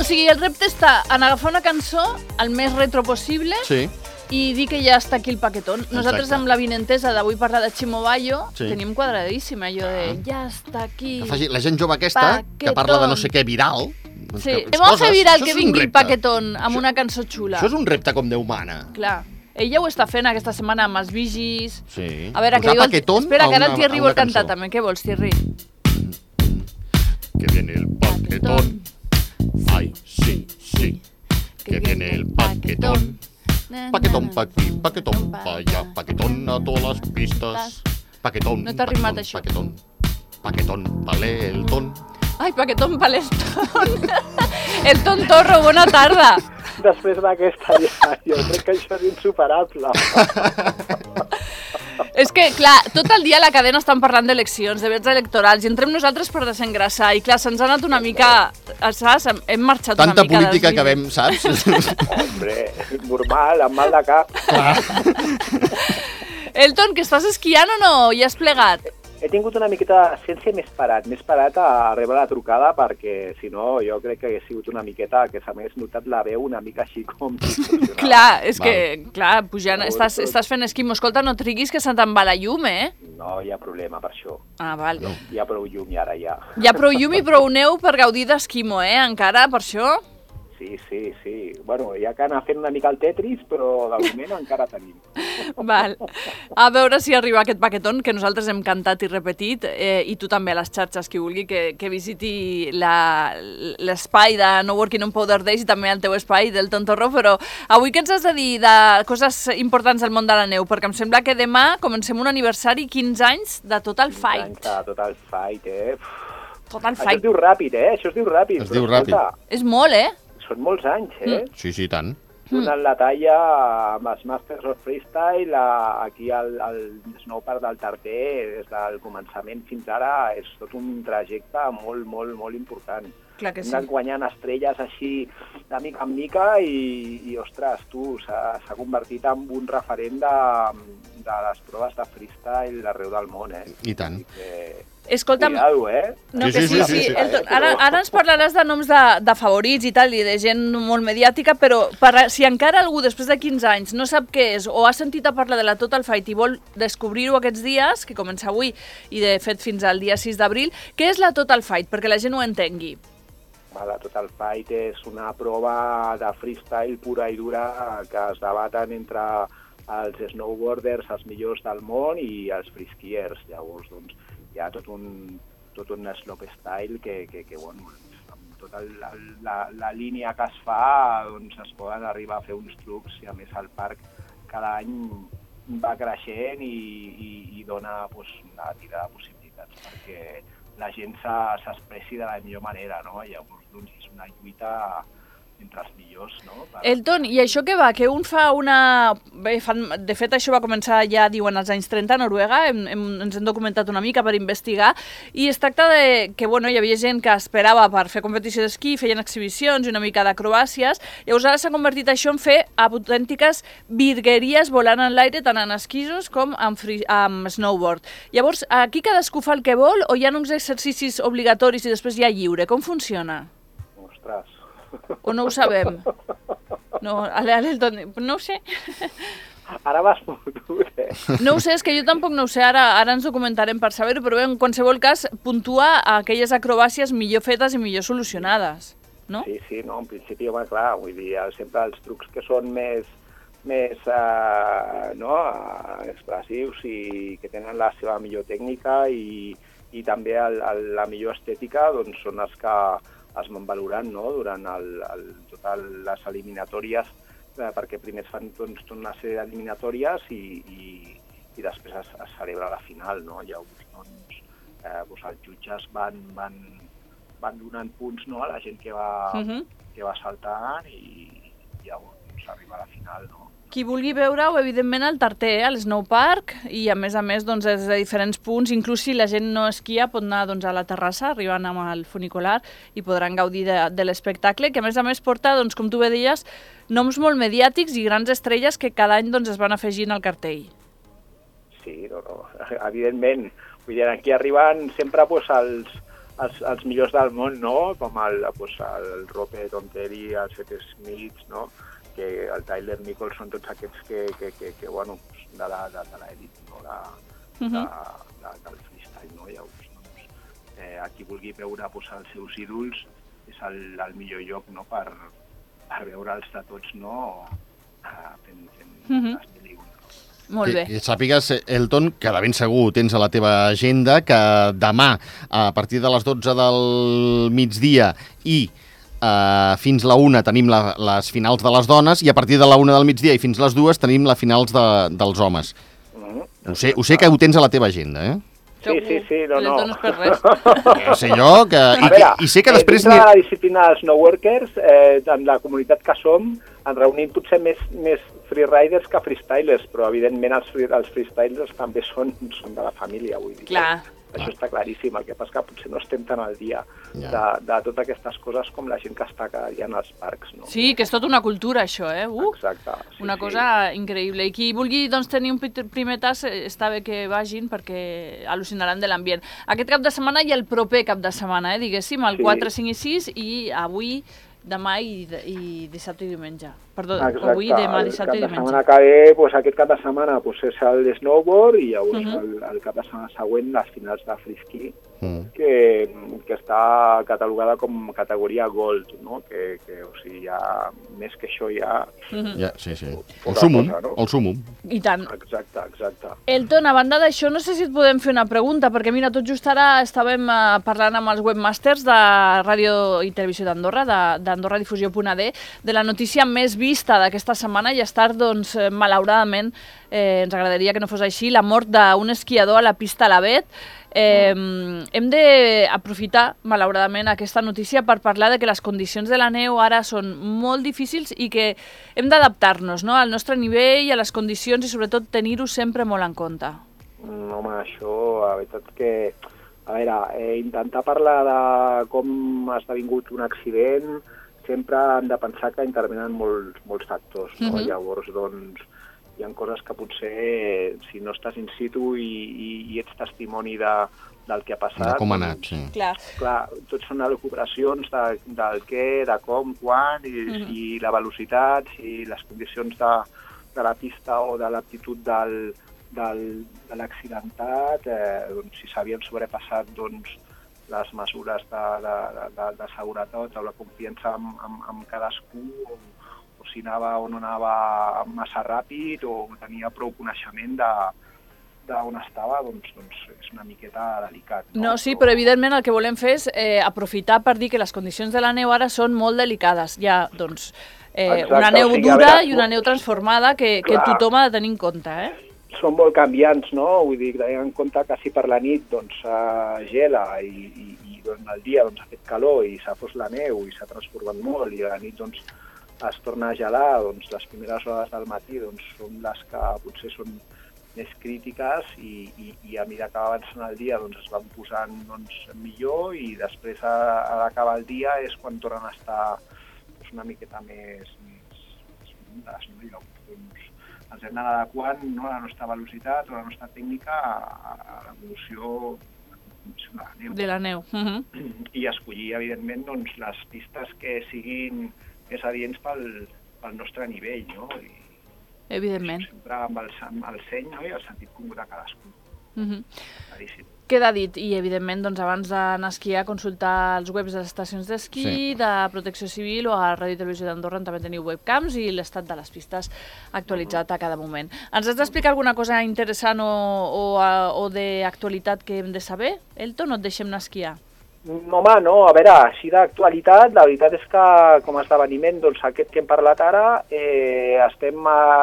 sigui, el repte està en agafar una cançó el més retro possible i dir que ja està aquí el paquetón. Nosaltres amb la vinentesa d'avui parlar de Chimo Bayo tenim quadradíssim allò de ja està aquí. La gent jove aquesta que parla de no sé què viral. Sí, hem de fer viral que vingui el paquetón amb una cançó xula. Això és un repte com Déu mana. Clar. Ella ho està fent aquesta setmana amb els vigis. Sí. A veure, que diu... Espera, que ara el Thierry vol cantar també. Què vols, Thierry? Que viene el paquetón. Ay, sí, sí. Que viene el paquetón. Paquetón pa' aquí, paquetón pa' allá. Paquetón a todas las pistas. Paquetón, no t'ha rimat això. Paquetón. Paquetón pa' l'Elton. Ai, paquetón pa l'Elton. Elton Torro, bona tarda. Després d'aquesta ja, jo crec que això és insuperable. És que, clar, tot el dia a la cadena estan parlant d'eleccions, de vets electorals, i entrem nosaltres per desengrasar, i clar, se'ns ha anat una mica, saps? Hem marxat una mica. Tanta política que vam, saps? Hombre, normal, amb mal de cap. Elton, que estàs esquiant o no? Ja has plegat? He tingut una miqueta de ciència més parat a rebre la trucada, perquè si no jo crec que hagués sigut una miqueta que s'hagués notat la veu una mica així com... Clar, és que, clar, pujant, estàs fent esquimo. Escolta, no triguis que se te'n va la llum, eh? No hi ha problema per això. Ah, val. Hi ha prou llum i ara ja. Hi ha prou llum i prou neu per gaudir d'esquimo, encara, per això? Sí. Bueno, hi ha que anar fent una mica el Tetris, però de moment encara tenim. Val. A veure si arriba aquest paquetón, que nosaltres hem cantat i repetit, i tu també a les xarxes, qui vulgui que visiti l'espai de No Working on Powder Days i també el teu espai del Tontorro, però avui què ens has de dir de coses importants del món de la neu? Perquè em sembla que demà comencem un aniversari, 15 anys de Total Fight. 15 anys de Total Fight, Total Fight. Això es diu ràpid, Això es diu ràpid. Es diu ràpid. És molt, Són molts anys, Sí, tant. Donant la talla amb els Masters of Freestyle, aquí al Snowpark del Tarter, des del començament fins ara, és tot un trajecte molt, molt, molt important. Clar que sí. Hem anat guanyant estrelles així de mica en mica i ostres, s'ha convertit en un referent de les proves de freestyle d'arreu del món, I tant. Escolta'm... Cuidado, No, que sí. Ara ens parlaràs de noms de favorits i tal, i de gent molt mediàtica, però si encara algú, després de 15 anys, no sap què és o ha sentit a parlar de la Total Fight i vol descobrir-ho aquests dies, que comença avui i de fet fins al dia 6 d'abril, què és la Total Fight, perquè la gent ho entengui? La Total Fight és una prova de freestyle pura i dura que es debaten entre els snowboarders, els millors del món, i els freeskiers. Llavors, doncs, hi ha tot un slopestyle que bueno, amb tota la línia que es fa, doncs es poden arribar a fer uns trucs, i a més el parc cada any va creixent i dona una tira de possibilitats perquè la gent s'expressi de la millor manera, no? Llavors, doncs, és una lluita entre els millors, no? Elton, i això què va? Que un fa una... Bé, de fet, això va començar ja, diuen, als anys 30 a Noruega, ens hem documentat una mica per investigar, i es tracta de que, bueno, hi havia gent que esperava per fer competició d'esquí, feien exhibicions i una mica d'acrobàcies, llavors ara s'ha convertit això en fer autèntiques virgueries volant en l'aire, tant en esquisos com amb snowboard. Llavors, aquí cadascú fa el que vol o hi ha uns exercicis obligatoris i després hi ha lliure? Com funciona? Ostres... O no ho sabem? No, no ho sé. Ara vas fotut, No ho sé, és que jo tampoc no ho sé, ara ens documentarem per saber-ho, però en qualsevol cas puntua aquelles acrobàcies millor fetes i millor solucionades, no? Sí, no, en principi, home, clar, vull dir, sempre els trucs que són més expressius i que tenen la seva millor tècnica i també la millor estètica, doncs són els que es van valorant, no?, durant totes les eliminatòries, perquè primer es fan tota una sèrie d'eliminatòries i després es celebra la final, no? Llavors, doncs, els jutges van donant punts, no?, a la gent que va saltant i llavors s'arriba a la final, no? Qui vulgui veure-ho, evidentment, al Tarter, al Snowpark, i a més, doncs, des de diferents punts, inclús si la gent no esquia, pot anar, doncs, a la terrassa, arribant amb el funicular, i podran gaudir de l'espectacle, que a més porta, doncs, com tu bé deies, noms molt mediàtics i grans estrelles que cada any, doncs, es van afegint al cartell. Sí, no, evidentment. Vull dir, aquí arriben sempre, doncs, els millors del món, no? Com el Robert Onteri, el Seth Smith, no? Que el Tyler Nicholson, tots aquests que bueno, de l'elit, no? Del freestyle, no? Llavors, qui vulgui veure els seus ídols és el millor lloc, no? Per veure'ls de tots, no? Fent les mil i una. Molt bé. Que sàpigues, Elton, que de ben segur tens a la teva agenda, que demà, a partir de les 12 del migdia i fins la 1 tenim les finals de les dones i a partir de la 1 del migdia i fins les 2 tenim les finals dels homes. Ho sé que ho tens a la teva agenda, eh? Sí, no. No és per res. Ja sé jo, i sé que després... Dintre de la disciplina dels snowworkers, en la comunitat que som, ens reunim potser més freeriders que freestylers, però evidentment els freestylers també són de la família, vull dir. Clar. Això està claríssim, el que passa que potser no estem tan al dia de totes aquestes coses com la gent que està cada dia en els parcs, no? Sí, que és tota una cultura, això, eh? Exacte. Una cosa increïble. I qui vulgui tenir un primer tas, està bé que vagin perquè al·lucinaran de l'ambient. Aquest cap de setmana i el proper cap de setmana, diguéssim, el 4, 5 i 6, i avui, demà i dissabte i diumenge. Perdó, avui, demà, dissabte i diumenge. La setmana que ve, aquest cap de setmana és el snowboard i llavors el cap de setmana següent les finals de freeski, que està catalogada com categoria gold, no? O sigui, ja més que això ja... Sí. El súmum. I tant. Exacte. Elton, a banda d'això, no sé si et podem fer una pregunta, perquè mira, tot just ara estàvem parlant amb els webmasters de Ràdio i Televisió d'Andorra, d'AndorraDifusió.ad, de la notícia més vista d'aquesta setmana i estar, doncs, malauradament, ens agradaria que no fos així, la mort d'un esquiador a la pista Alavet. Hem d'aprofitar, malauradament, aquesta notícia per parlar de que les condicions de la neu ara són molt difícils i que hem d'adaptar-nos, no?, al nostre nivell, a les condicions i sobretot tenir-ho sempre molt en compte. Home, això, la veritat que... A veure, intentar parlar de com ha esdevingut un accident, sempre hem de pensar que intervenen molts factors, no? Llavors, doncs, hi ha coses que potser, si no estàs in situ i ets testimoni del que ha passat... Com ha anat, sí. Clar, tot són elucubracions del què, de com, quan, i la velocitat, i les condicions de la pista o de l'aptitud de l'accidentat, doncs, si s'havien sobrepassat doncs, les mesures de seguretat o la confiança amb cadascú, o si anava o no anava massa ràpid o tenia prou coneixement d'on estava, doncs és una miqueta delicat. No, sí, però evidentment el que volem fer és aprofitar per dir que les condicions de la neu ara són molt delicades. Hi ha, doncs, una neu dura i una neu transformada que tothom ha de tenir en compte, Són molt canviants, no? Vull dir, tenint en compte que si per la nit doncs gela i durant el dia doncs, ha fet calor i s'ha fos la neu i s'ha transformat molt i a la nit doncs es torna a gelar, doncs les primeres hores del matí doncs, són les que potser són més crítiques i a mesura que va avançant el dia doncs, es van posant doncs, millor i després a l'acabar el dia és quan tornen a estar doncs, una miqueta més humides, no? I doncs, ens hem d'anar adequant, no, la nostra velocitat o la nostra tècnica a l'evolució de la neu. I escollir, evidentment, doncs, les pistes que siguin més adients pel nostre nivell, no? Evidentment. Sempre amb el seny, no? I el sentit comú de cadascú. Claríssim. Queda dit, i evidentment doncs, abans d'anar a esquiar, consultar els webs de les estacions d'esquí, de Protecció Civil o a Ràdio i Televisió d'Andorra també teniu webcams i l'estat de les pistes actualitzat a cada moment. Ens has d'explicar alguna cosa interessant o d'actualitat que hem de saber? Elton, o et deixem anar a esquiar? Home, no, a veure, així d'actualitat, la veritat és que com a esdeveniment, doncs aquest que hem parlat ara, estem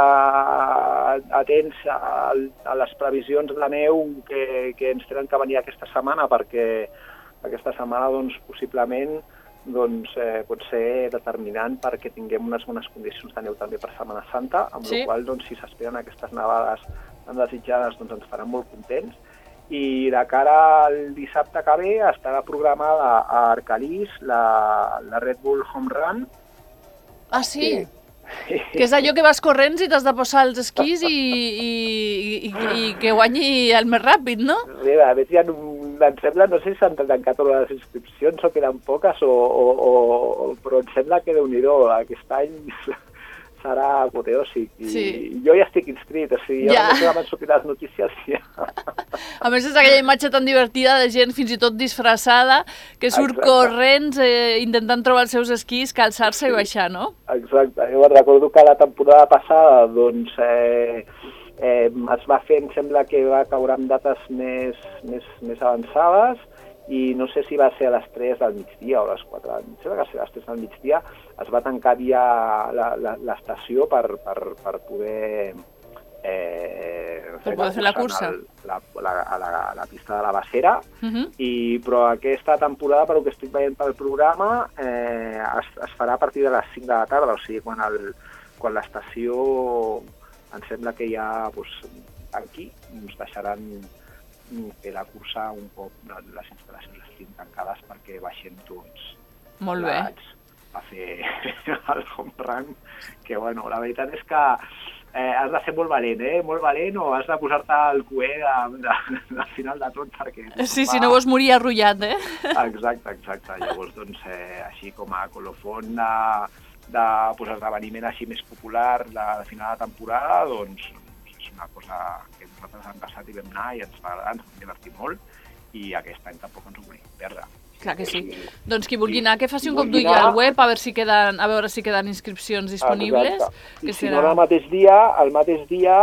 atents a les previsions de la neu que ens tenen que venir aquesta setmana, perquè aquesta setmana, doncs, possiblement, doncs, pot ser determinant perquè tinguem unes bones condicions de neu també per Setmana Santa, amb la qual, doncs, si s'esperen aquestes nevades tan desitjades, doncs ens faran molt contents. I de cara al dissabte que ve estarà programada a Arcalís la Red Bull Home Run. Ah, sí? Que és allò que vas corrents i t'has de posar els esquís i que guanyi el més ràpid, no? Bé, a veure, hi ha em sembla, no sé si s'han tancat totes les inscripcions o queden poques, però em sembla que Déu-n'hi-do, aquest any serà apoteòsic. I jo ja estic inscrit, o sigui, ja no sé quan sortir les notícies. Ja. A més, és aquella imatge tan divertida de gent fins i tot disfressada que surt corrents intentant trobar els seus esquís, calçar-se i baixar, no? Exacte. Jo recordo que la temporada passada, doncs, es va fer, em sembla que va caure amb dates més avançades, i no sé si va ser a les 3 del migdia o a les 4 del migdia, que va ser a les 3 del migdia, es va tancar ja l'estació per poder fer la cursa a la pista de la Basera, però aquesta temporada, pel que estic veient pel programa, es farà a partir de les 5 de la tarda, o sigui, quan l'estació em sembla que ja aquí ens deixaran fer la cursa un cop les instal·lacions estiguin tancades perquè baixem tots a fer el home run, que bueno, la veritat és que has de ser molt valent, molt valent, o has de posar-te al cuer al final de tot perquè... Sí, si no vols morir arrullat, Exacte. Llavors, doncs, així com a colofon d'esdeveniment així més popular de final de temporada, doncs és una cosa que nosaltres hem passat i vam anar i ens va agradar, ens vam divertir molt, i aquest any tampoc ens ho volíem perdre. Clar que sí. Doncs qui vulgui anar, que faci un cop d'ull al web a veure si queden inscripcions disponibles. I si no, el mateix dia,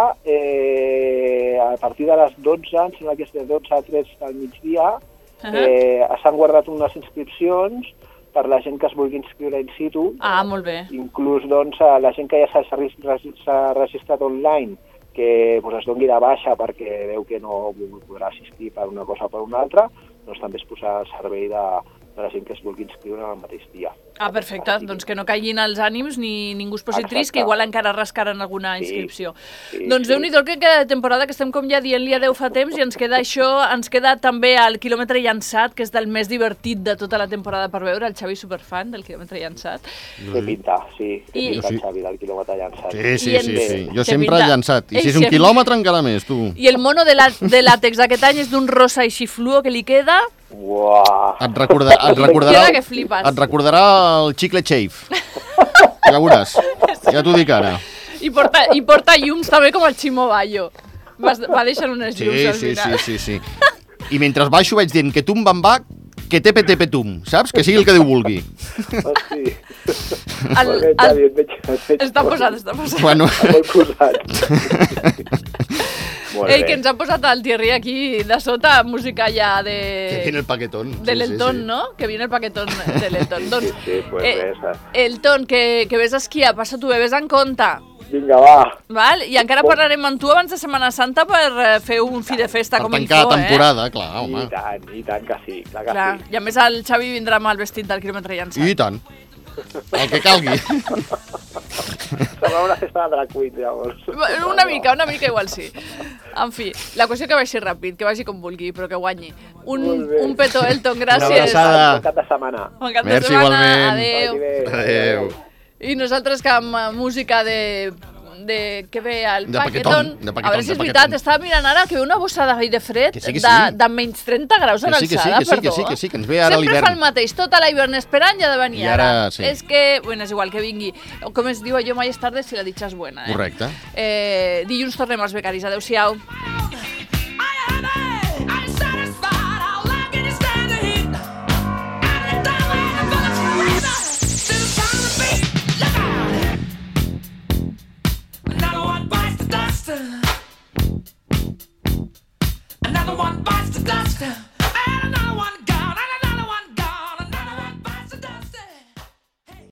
a partir de les 12, em sembla que és de 12 a 3 del migdia, s'han guardat unes inscripcions per la gent que es vulgui inscriure in situ. Ah, molt bé. Inclús, doncs, la gent que ja s'ha registrat online, que es doni de baixa perquè veu que no podrà assistir per una cosa o per una altra, doncs també es posarà al servei de la gent que es vulgui inscriure el mateix dia. Ah, perfecte. Doncs que no caiguin els ànims ni ningú es posi trist, que igual encara rascaran alguna inscripció. Doncs Déu-n'hi-do que queda de temporada, que estem com ja dient-li adeu fa temps, i ens queda això, ens queda també el quilòmetre llançat, que és del més divertit de tota la temporada per veure, el Xavi superfan del quilòmetre llançat. Té pinta, sí. Té pinta el Xavi del quilòmetre llançat. Sí. Jo sempre he llançat. I si és un quilòmetre encara més, tu. I el mono de làtex d'aquest any és d'un rosa així fluo que li queda... Uah. Et recordarà el Chicle Shave. Ja veuràs. Ja t'ho dic ara. I porta llums també com el Chimo Bayo. Va deixar unes llums al final. Sí. I mentre baixo vaig dient que tum bam va, que tepe tum, saps? Que sigui el que Déu vulgui. Sí. Està posat. Bueno. Molt posat. Ei, que ens ha posat el Thierry aquí de sota, música ja de... Que viene el paquetón. De l'Elton, ¿no? Que viene el paquetón de l'Elton. Doncs, sí, pues res. Elton, que ves a esquiar, passa tu, ves en compte. Vinga, va. Val? I encara parlarem amb tu abans de Setmana Santa per fer un fi de festa com ell tancar temporada, clar, home. I tant que sí, clar que sí. I a més el Xavi vindrà amb el vestit del quilòmetre llançat. I tant. El que calgui. Serà una festa de drag queen, llavors. Una mica igual sí. En fi, la qüestió que vagi ràpid, que vagi com vulgui, però que guanyi. Un petó, Elton, gràcies. Una abraçada. Bon cap de setmana. Merci, igualment. Adéu. I nosaltres que amb música de que ve el paquetón, a veure si és veritat, estava mirant ara que ve una bossa de fred de menys 30 graus a l'alçada, perdó. Que sí, que ens ve ara l'hivern. Sempre fa el mateix, tota l'hivern esperant i ha de venir ara. És que, bueno, és igual que vingui. Com es diu allò, mai és tarde si la dicha és buena. Correcte. Dilluns tornem als becaris. Adéu-siau. Another one bites the dust, and another